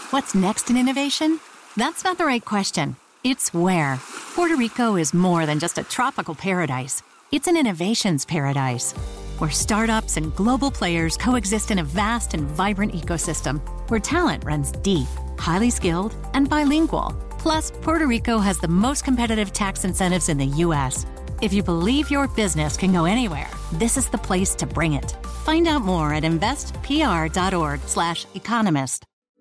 What's next in innovation? That's not the right question. It's where. Puerto Rico is more than just a tropical paradise. It's an innovations paradise, where startups and global players coexist in a vast and vibrant ecosystem, where talent runs deep, highly skilled, and bilingual. Plus, Puerto Rico has the most competitive tax incentives in the U.S. If you believe your business can go anywhere, this is the place to bring it. Find out more at investpr.org/economist.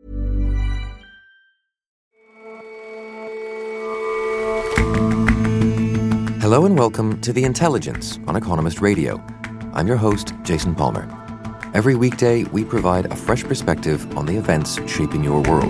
Hello and welcome to The Intelligence on Economist Radio. I'm your host, Jason Palmer. Every weekday, we provide a fresh perspective on the events shaping your world.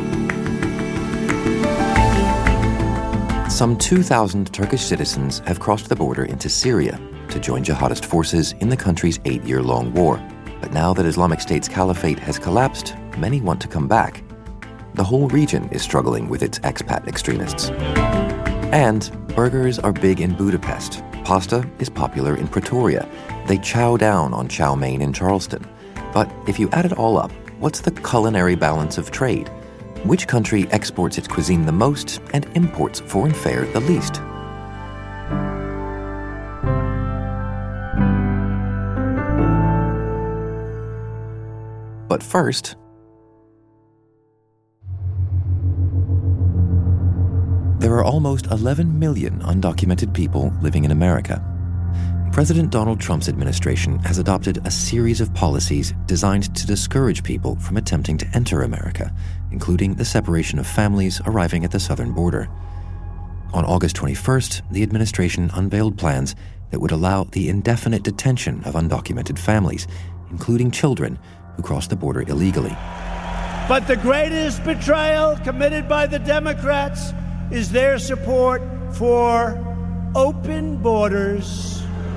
Some 2,000 Turkish citizens have crossed the border into Syria to join jihadist forces in the country's 8-year-long war. But now that Islamic State's caliphate has collapsed, many want to come back. The whole region is struggling with its expat extremists. And burgers are big in Budapest. Pasta is popular in Pretoria. They chow down on chow mein in Charleston. But if you add it all up, what's the culinary balance of trade? Which country exports its cuisine the most and imports foreign fare the least? But first, there are almost 11 million undocumented people living in America. President Donald Trump's administration has adopted a series of policies designed to discourage people from attempting to enter America, including the separation of families arriving at the southern border. On August 21st, the administration unveiled plans that would allow the indefinite detention of undocumented families, including children who cross the border illegally. But the greatest betrayal committed by the Democrats is their support for open borders.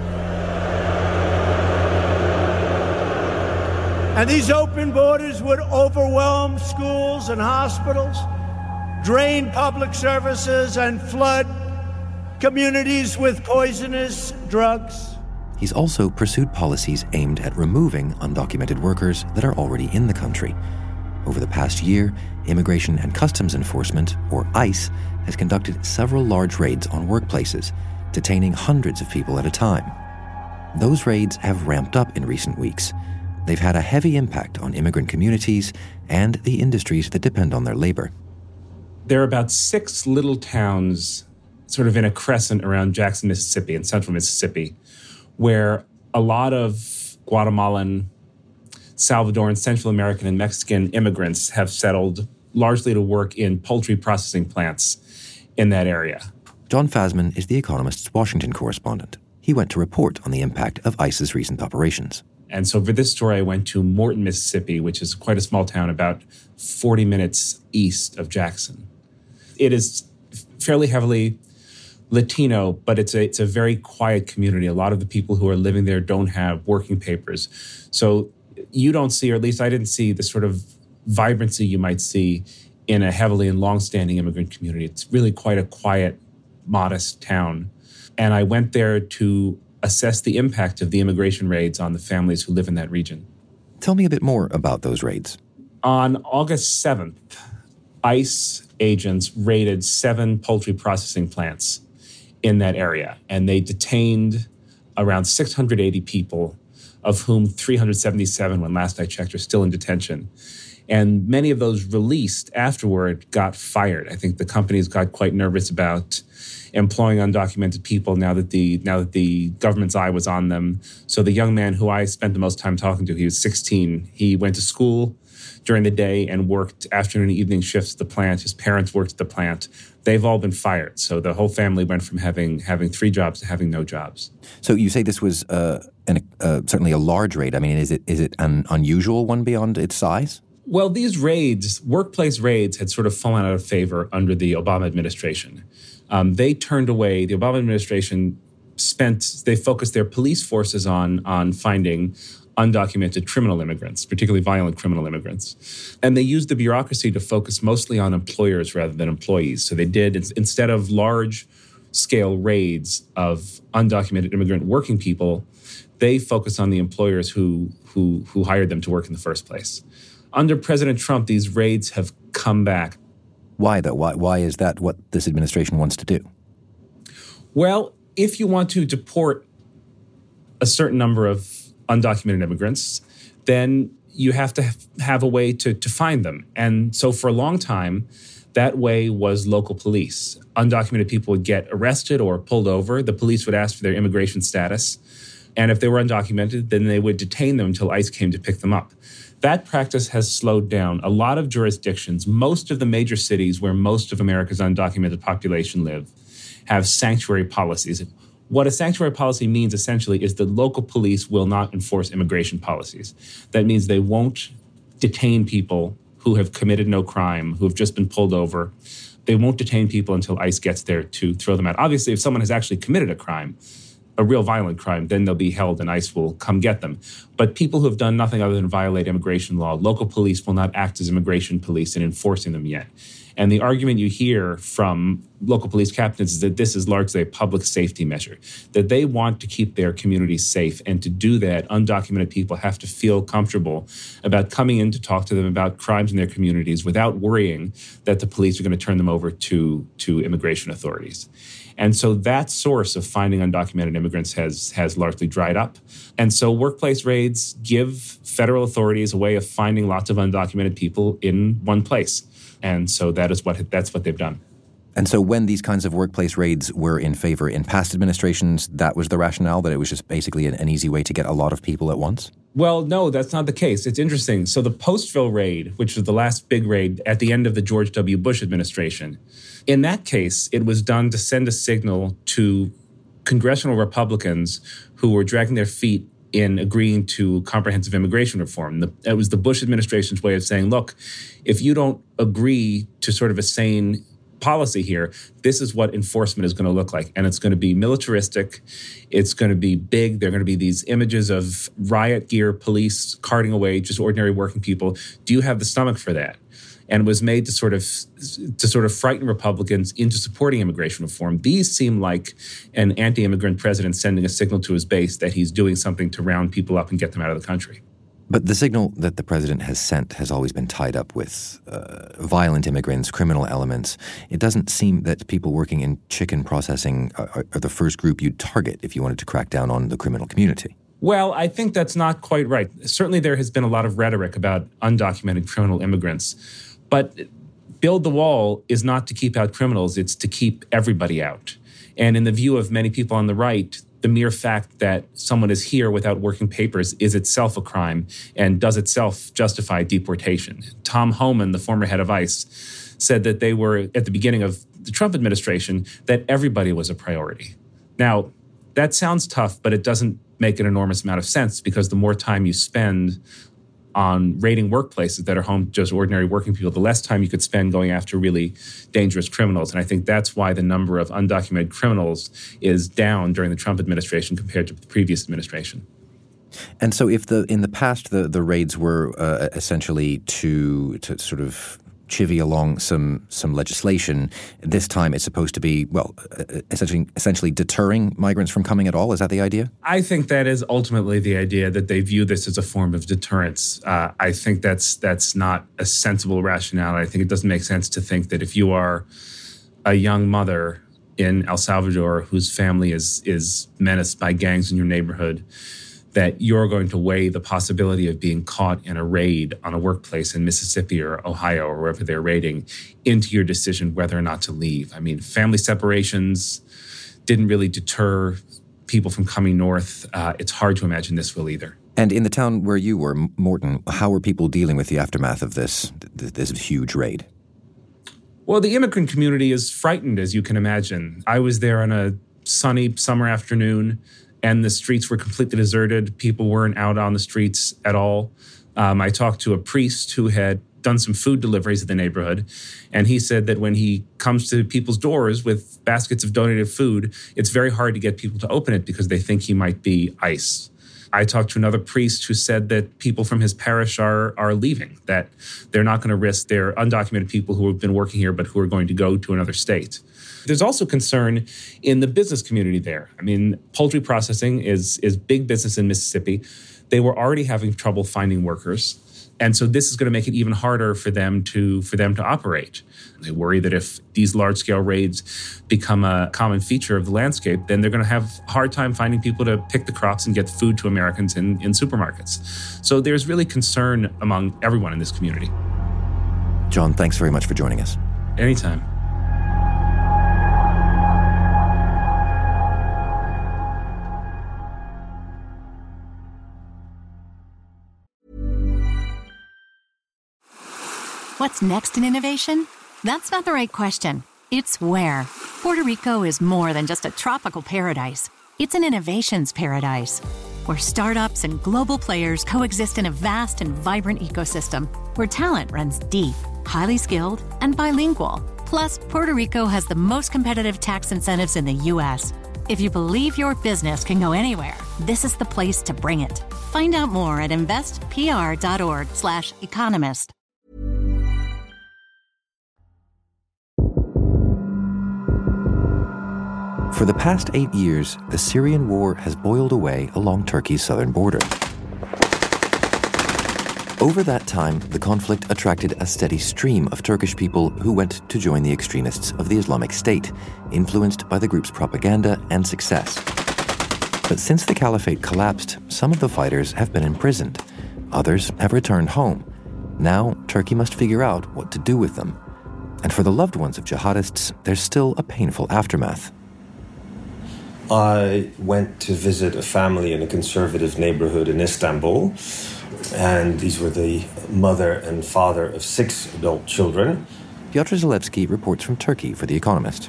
And these open borders would overwhelm schools and hospitals, drain public services, and flood communities with poisonous drugs. He's also pursued policies aimed at removing undocumented workers that are already in the country. Over the past year, Immigration and Customs Enforcement, or ICE, has conducted several large raids on workplaces, detaining hundreds of people at a time. Those raids have ramped up in recent weeks. They've had a heavy impact on immigrant communities and the industries that depend on their labor. There are about 6 little towns sort of in a crescent around Jackson, Mississippi, in central Mississippi, where a lot of Guatemalan, Salvadoran, Central American, and Mexican immigrants have settled largely to work in poultry processing plants in that area. Jon Fasman is The Economist's Washington correspondent. He went to report on the impact of ICE's recent operations. And so for this story, I went to Morton, Mississippi, which is quite a small town about 40 minutes east of Jackson. It is fairly heavily Latino, but it's a very quiet community. A lot of the people who are living there don't have working papers. So you don't see, or at least I didn't see, the sort of vibrancy you might see in a heavily and long-standing immigrant community. It's really quite a quiet, modest town. And I went there to assess the impact of the immigration raids on the families who live in that region. Tell me a bit more about those raids. On August 7th, ICE agents raided 7 poultry processing plants in that area, and they detained around 680 people, of whom 377, when last I checked, are still in detention. And many of those released afterward got fired. I think the companies got quite nervous about employing undocumented people now that the government's eye was on them. So the young man who I spent the most time talking to, he was 16. He went to school during the day and worked afternoon and evening shifts at the plant. His parents worked at the plant. They've all been fired. So the whole family went from having 3 jobs to having no jobs. So you say this was certainly a large raid. I mean, is it an unusual one beyond its size? Well, these raids, workplace raids, had sort of fallen out of favor under the Obama administration. They turned away, the Obama administration they focused their police forces on finding undocumented criminal immigrants, particularly violent criminal immigrants. And they used the bureaucracy to focus mostly on employers rather than employees. So they did, instead of large-scale raids of undocumented immigrant working people, they focused on the employers who hired them to work in the first place. Under President Trump, these raids have come back. Why, though? Why is that what this administration wants to do? Well, if you want to deport a certain number of undocumented immigrants, then you have to have a way to find them. And so for a long time, that way was local police. Undocumented people would get arrested or pulled over. The police would ask for their immigration status. And if they were undocumented, then they would detain them until ICE came to pick them up. That practice has slowed down. A lot of jurisdictions, most of the major cities where most of America's undocumented population live, have sanctuary policies. What a sanctuary policy means essentially is the local police will not enforce immigration policies. That means they won't detain people who have committed no crime, who have just been pulled over. They won't detain people until ICE gets there to throw them out. Obviously, if someone has actually committed a crime, a real violent crime, then they'll be held and ICE will come get them. But people who have done nothing other than violate immigration law, local police will not act as immigration police in enforcing them yet. And the argument you hear from local police captains is that this is largely a public safety measure, that they want to keep their communities safe. And to do that, undocumented people have to feel comfortable about coming in to talk to them about crimes in their communities without worrying that the police are going to turn them over to immigration authorities. And so that source of finding undocumented immigrants has largely dried up. And so workplace raids give federal authorities a way of finding lots of undocumented people in one place. And so that's what they've done. And so when these kinds of workplace raids were in favor in past administrations, that was the rationale, that it was just basically an easy way to get a lot of people at once? Well, no, that's not the case. It's interesting. So the Postville raid, which was the last big raid at the end of the George W. Bush administration, in that case, it was done to send a signal to congressional Republicans who were dragging their feet in agreeing to comprehensive immigration reform. It was the Bush administration's way of saying, look, if you don't agree to sort of a sane policy here, this is what enforcement is going to look like. And it's going to be militaristic. It's going to be big. There are going to be these images of riot gear, police carting away just ordinary working people. Do you have the stomach for that? And it was made to sort of frighten Republicans into supporting immigration reform. These seem like an anti-immigrant president sending a signal to his base that he's doing something to round people up and get them out of the country. But the signal that the president has sent has always been tied up with violent immigrants, criminal elements. It doesn't seem that people working in chicken processing are the first group you'd target if you wanted to crack down on the criminal community. Well, I think that's not quite right. Certainly there has been a lot of rhetoric about undocumented criminal immigrants. But build the wall is not to keep out criminals, it's to keep everybody out. And in the view of many people on the right, the mere fact that someone is here without working papers is itself a crime and does itself justify deportation. Tom Homan, the former head of ICE, said that they were, at the beginning of the Trump administration, that everybody was a priority. Now, that sounds tough, but it doesn't make an enormous amount of sense because the more time you spend on raiding workplaces that are home to just ordinary working people, the less time you could spend going after really dangerous criminals. And I think that's why the number of undocumented criminals is down during the Trump administration compared to the previous administration. And so if in the past the raids were essentially to sort of chivvy along some legislation, this time it's supposed to be, well, essentially deterring migrants from coming at all? Is that the idea? I think that is ultimately the idea, that they view this as a form of deterrence. I think that's not a sensible rationale. I think it doesn't make sense to think that if you are a young mother in El Salvador whose family is menaced by gangs in your neighborhood, that you're going to weigh the possibility of being caught in a raid on a workplace in Mississippi or Ohio or wherever they're raiding into your decision whether or not to leave. I mean, family separations didn't really deter people from coming north. It's hard to imagine this will either. And in the town where you were, Morton, how are people dealing with the aftermath of this huge raid? Well, the immigrant community is frightened, as you can imagine. I was there on a sunny summer afternoon, and the streets were completely deserted. People weren't out on the streets at all. I talked to a priest who had done some food deliveries in the neighborhood, and he said that when he comes to people's doors with baskets of donated food, it's very hard to get people to open it because they think he might be ICE. I talked to another priest who said that people from his parish are leaving, that they're not going to risk their undocumented people who have been working here but who are going to go to another state. There's also concern in the business community there. I mean, poultry processing is big business in Mississippi. They were already having trouble finding workers. And so this is going to make it even harder for them to operate. They worry that if these large-scale raids become a common feature of the landscape, then they're going to have a hard time finding people to pick the crops and get food to Americans in supermarkets. So there's really concern among everyone in this community. John, thanks very much for joining us. Anytime. What's next in innovation? That's not the right question. It's where. Puerto Rico is more than just a tropical paradise. It's an innovations paradise, where startups and global players coexist in a vast and vibrant ecosystem, where talent runs deep, highly skilled, and bilingual. Plus, Puerto Rico has the most competitive tax incentives in the U.S. If you believe your business can go anywhere, this is the place to bring it. Find out more at investpr.org/economist. For the past 8 years, the Syrian war has boiled away along Turkey's southern border. Over that time, the conflict attracted a steady stream of Turkish people who went to join the extremists of the Islamic State, influenced by the group's propaganda and success. But since the caliphate collapsed, some of the fighters have been imprisoned. Others have returned home. Now, Turkey must figure out what to do with them. And for the loved ones of jihadists, there's still a painful aftermath. I went to visit a family in a conservative neighborhood in Istanbul, and these were the mother and father of 6 adult children. Piotr Zalewski reports from Turkey for The Economist.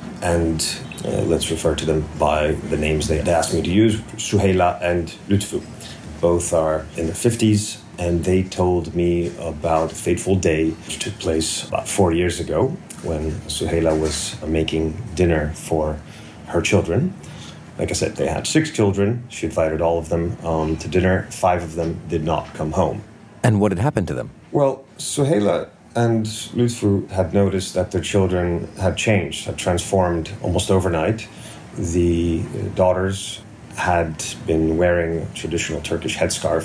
And let's refer to them by the names they asked me to use, Suheyla and Lütfü. Both are in their 50s, and they told me about a fateful day which took place about 4 years ago when Suheyla was making dinner for her children. Like I said, they had 6 children. She invited all of them to dinner. 5 of them did not come home. And what had happened to them? Well, Suheyla and Lütfü had noticed that their children had changed, had transformed almost overnight. The daughters had been wearing a traditional Turkish headscarf,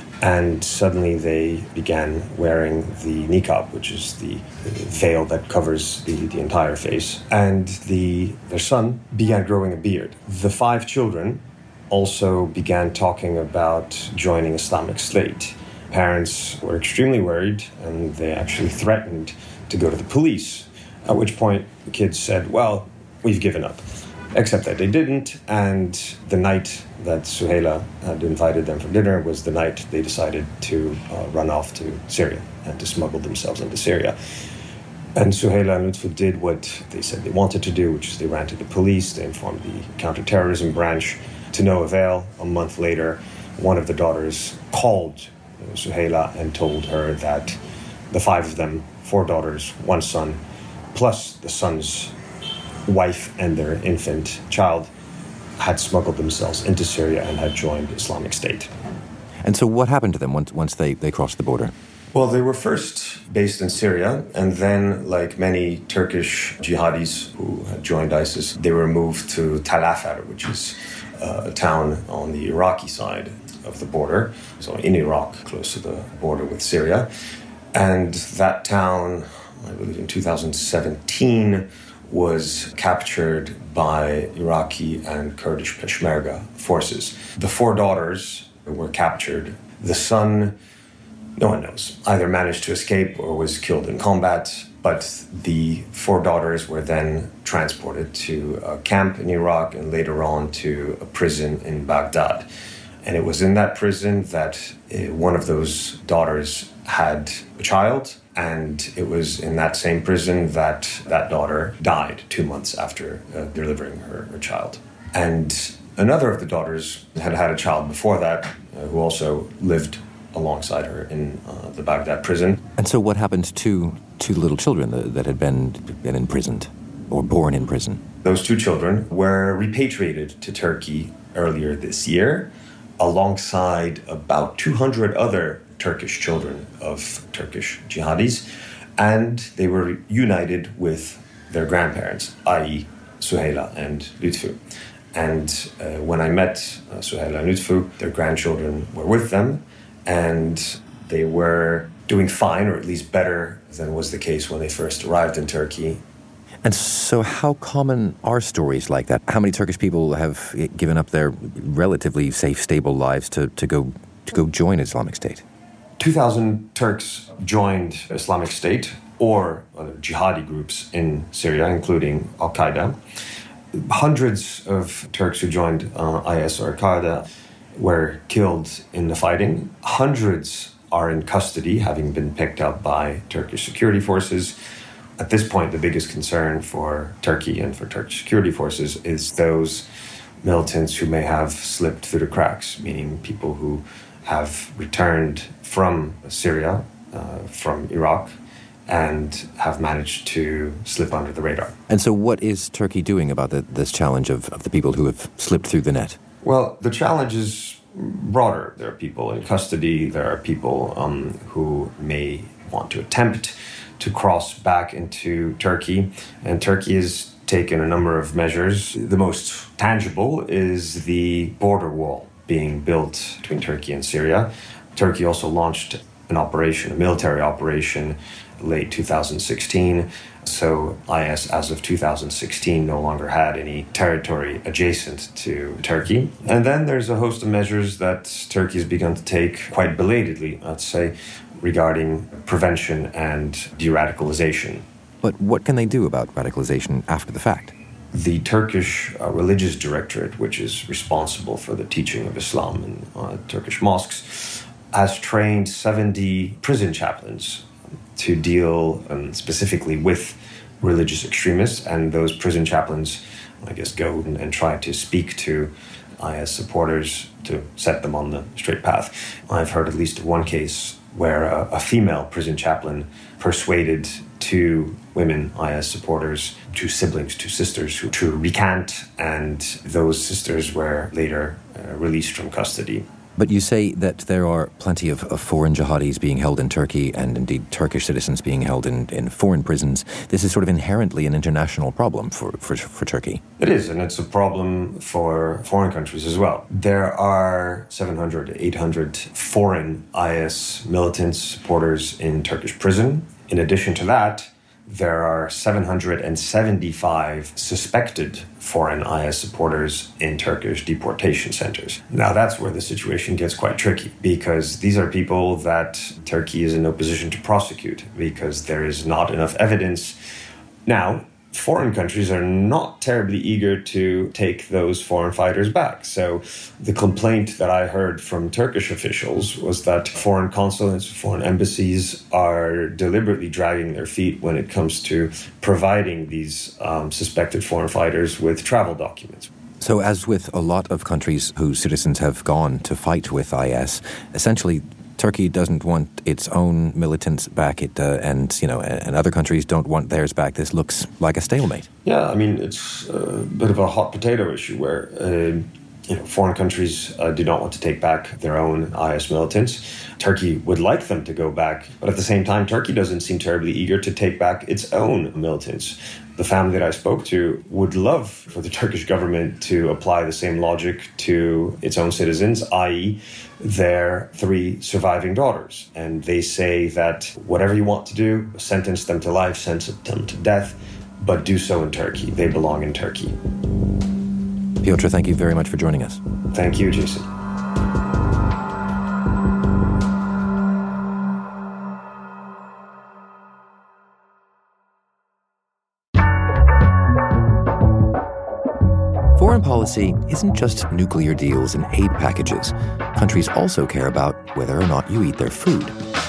and suddenly they began wearing the niqab, which is the veil that covers the entire face. And their son began growing a beard. The 5 children also began talking about joining Islamic State. Parents were extremely worried, and they actually threatened to go to the police, at which point the kids said, well, we've given up. Except that they didn't, and the night that Suheyla had invited them for dinner was the night they decided to run off to Syria and to smuggle themselves into Syria. And Suheyla and Lütfü did what they said they wanted to do, which is they ran to the police, they informed the counterterrorism branch, to no avail. A month later, one of the daughters called Suheyla and told her that the 5 of them, 4 daughters, 1 son, plus the son's wife and their infant child, had smuggled themselves into Syria and had joined Islamic State. And so what happened to them once they crossed the border? Well, they were first based in Syria, and then, like many Turkish jihadis who had joined ISIS, they were moved to Tal Afar, which is a town on the Iraqi side of the border, so in Iraq, close to the border with Syria. And that town, I believe in 2017, was captured by Iraqi and Kurdish Peshmerga forces. The 4 daughters were captured. The son, no one knows, either managed to escape or was killed in combat, but the 4 daughters were then transported to a camp in Iraq and later on to a prison in Baghdad. And it was in that prison that one of those daughters had a child, and it was in that same prison that that daughter died 2 months after delivering her child. And another of the daughters had had a child before that, who also lived alongside her in the Baghdad prison. And so what happened to 2 little children that had been imprisoned or born in prison? Those 2 children were repatriated to Turkey earlier this year, alongside about 200 other Turkish children of Turkish jihadis, and they were united with their grandparents, i.e. Suheyla and Lütfü. And when I met Suheyla and Lütfü, their grandchildren were with them, and They were doing fine, or at least better than was the case when they first arrived in Turkey. And so how common are stories like that? How many Turkish people have given up their relatively safe, stable lives to go join Islamic State? 2,000 Turks joined Islamic State or other jihadi groups in Syria, including Al-Qaeda. Hundreds of Turks who joined IS or Al-Qaeda were killed in the fighting. Hundreds are in custody, having been picked up by Turkish security forces. At this point, the biggest concern for Turkey and for Turkish security forces is those militants who may have slipped through the cracks, meaning people who have returned from Syria, from Iraq, and have managed to slip under the radar. And so what is Turkey doing about this challenge of the people who have slipped through the net? Well, the challenge is broader. There are people in custody. There are people who may want to attempt to cross back into Turkey. And Turkey has taken a number of measures. The most tangible is the border wall being built between Turkey and Syria. Turkey also launched an operation, a military operation, late 2016. So IS, as of 2016, no longer had any territory adjacent to Turkey. And then there's a host of measures that Turkey has begun to take quite belatedly, I'd say, regarding prevention and de-radicalization. But what can they do about radicalization after the fact? The Turkish Religious Directorate, which is responsible for the teaching of Islam in Turkish mosques, has trained 70 prison chaplains to deal specifically with religious extremists. And those prison chaplains, I guess, go and try to speak to IS supporters to set them on the straight path. I've heard at least one case where a female prison chaplain persuaded two women IS supporters, two siblings, two sisters, to recant, and those sisters were later released from custody. But you say that there are plenty of foreign jihadis being held in Turkey, and indeed Turkish citizens being held in foreign prisons. This is sort of inherently an international problem for Turkey. It is, and it's a problem for foreign countries as well. There are 700, 800 foreign IS militants, supporters in Turkish prison. In addition to that, there are 775 suspected foreign IS supporters in Turkish deportation centers. Now, that's where the situation gets quite tricky, because these are people that Turkey is in no position to prosecute because there is not enough evidence. Now, foreign countries are not terribly eager to take those foreign fighters back. So the complaint that I heard from Turkish officials was that foreign consulates, foreign embassies are deliberately dragging their feet when it comes to providing these suspected foreign fighters with travel documents. So as with a lot of countries whose citizens have gone to fight with IS, essentially Turkey doesn't want its own militants back, and other countries don't want theirs back. This looks like a stalemate. Yeah, I mean, it's a bit of a hot potato issue where foreign countries do not want to take back their own IS militants. Turkey would like them to go back, but at the same time, Turkey doesn't seem terribly eager to take back its own militants. The family that I spoke to would love for the Turkish government to apply the same logic to its own citizens, i.e., their 3 surviving daughters. And they say that whatever you want to do, sentence them to life, sentence them to death, but do so in Turkey. They belong in Turkey. Piotr, thank you very much for joining us. Thank you, Jason. Foreign policy isn't just nuclear deals and aid packages. Countries also care about whether or not you eat their food.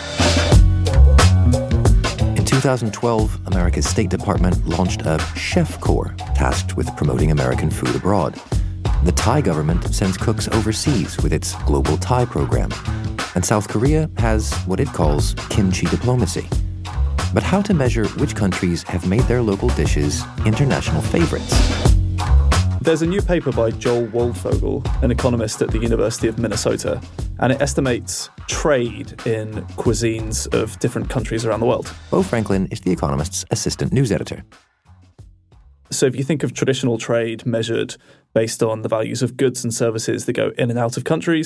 In 2012, America's State Department launched a Chef Corps tasked with promoting American food abroad. The Thai government sends cooks overseas with its Global Thai program. And South Korea has what it calls kimchi diplomacy. But how to measure which countries have made their local dishes international favorites? There's a new paper by Joel Waldfogel, an economist at the University of Minnesota, and it estimates trade in cuisines of different countries around the world. Bo Franklin is The Economist's assistant news editor. So if you think of traditional trade measured based on the values of goods and services that go in and out of countries,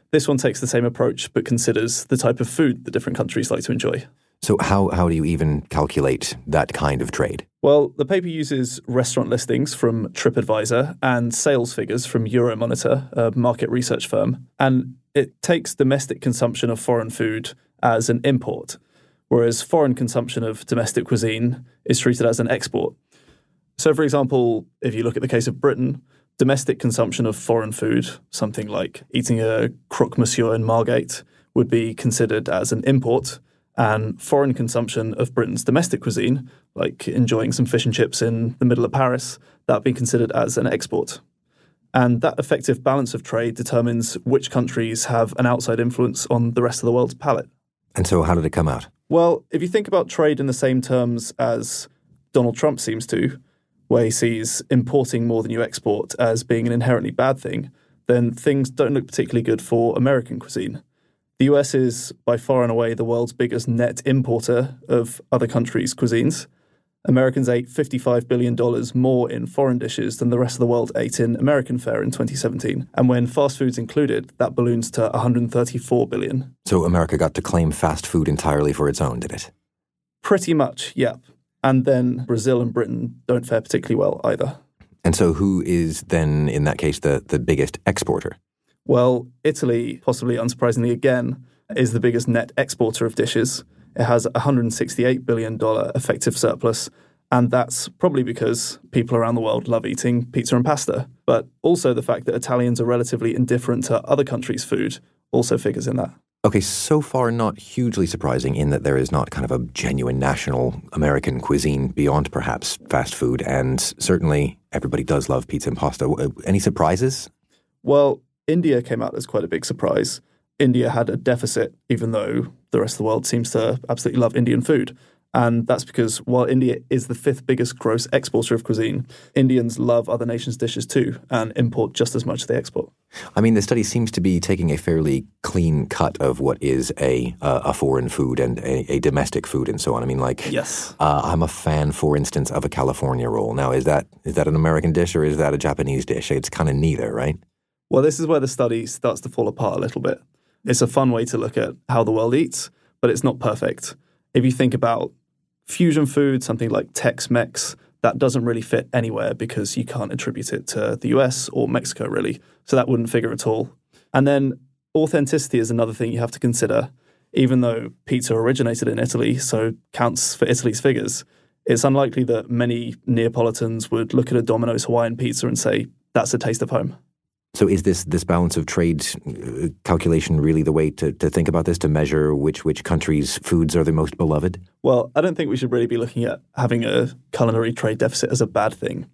This one takes the same approach, but considers the type of food that different countries like to enjoy. So how do you even calculate that kind of trade? Well, the paper uses restaurant listings from TripAdvisor and sales figures from Euromonitor, a market research firm, and it takes domestic consumption of foreign food as an import, whereas foreign consumption of domestic cuisine is treated as an export. So, for example, if you look at the case of Britain, domestic consumption of foreign food, something like eating a croque monsieur in Margate, would be considered as an import, and foreign consumption of Britain's domestic cuisine, like enjoying some fish and chips in the middle of Paris, that would be considered as an export. And that effective balance of trade determines which countries have an outside influence on the rest of the world's palate. And so how did it come out? Well, if you think about trade in the same terms as Donald Trump seems to, where he sees importing more than you export as being an inherently bad thing, then things don't look particularly good for American cuisine. The US is by far and away the world's biggest net importer of other countries' cuisines. Americans ate $55 billion more in foreign dishes than the rest of the world ate in American fare in 2017. And when fast food's included, that balloons to $134 billion. So America got to claim fast food entirely for its own, did it? Pretty much, yep. And then Brazil and Britain don't fare particularly well either. And so who is then, in that case, the biggest exporter? Well, Italy, possibly unsurprisingly again, is the biggest net exporter of dishes. It has a $168 billion effective surplus, and that's probably because people around the world love eating pizza and pasta. But also the fact that Italians are relatively indifferent to other countries' food also figures in that. Okay, so far not hugely surprising in that there is not kind of a genuine national American cuisine beyond perhaps fast food, and certainly everybody does love pizza and pasta. Any surprises? Well, India came out as quite a big surprise. India had a deficit, even though the rest of the world seems to absolutely love Indian food. And that's because while India is the fifth biggest gross exporter of cuisine, Indians love other nations' dishes too and import just as much as they export. I mean, the study seems to be taking a fairly clean cut of what is a foreign food and a domestic food and so on. I mean, like, yes. I'm a fan, for instance, of a California roll. Now, is that an American dish or is that a Japanese dish? It's kind of neither, right? Well, this is where the study starts to fall apart a little bit. It's a fun way to look at how the world eats, but it's not perfect. If you think about fusion food, something like Tex-Mex, that doesn't really fit anywhere because you can't attribute it to the US or Mexico, really. So that wouldn't figure at all. And then authenticity is another thing you have to consider. Even though pizza originated in Italy, so counts for Italy's figures, it's unlikely that many Neapolitans would look at a Domino's Hawaiian pizza and say, that's a taste of home. So is this balance of trade calculation really the way to think about this, to measure which countries' foods are the most beloved? Well, I don't think we should really be looking at having a culinary trade deficit as a bad thing.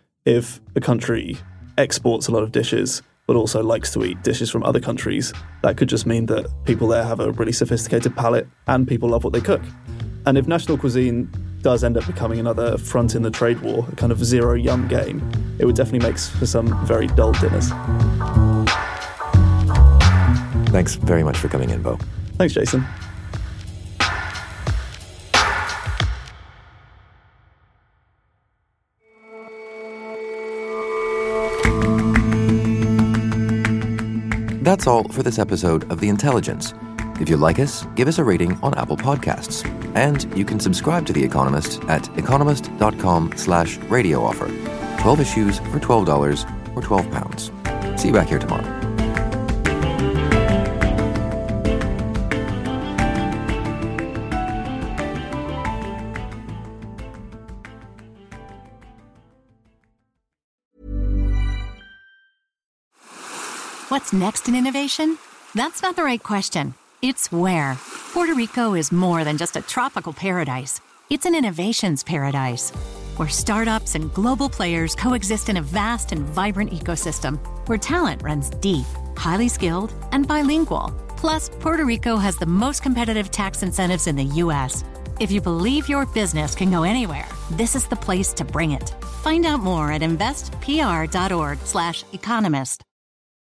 If a country exports a lot of dishes, but also likes to eat dishes from other countries, that could just mean that people there have a really sophisticated palate and people love what they cook. And if national cuisine does end up becoming another front in the trade war, a kind of zero-yum game, it would definitely make for some very dull dinners. Thanks very much for coming in, Bo. Thanks, Jason. That's all for this episode of The Intelligence. If you like us, give us a rating on Apple Podcasts. And you can subscribe to The Economist at economist.com/radio offer. 12 issues for $12 or £12. See you back here tomorrow. What's next in innovation? That's not the right question. It's where. Puerto Rico is more than just a tropical paradise. It's an innovations paradise, where startups and global players coexist in a vast and vibrant ecosystem, where talent runs deep, highly skilled, and bilingual. Plus, Puerto Rico has the most competitive tax incentives in the U.S. If you believe your business can go anywhere, this is the place to bring it. Find out more at investpr.org/economist.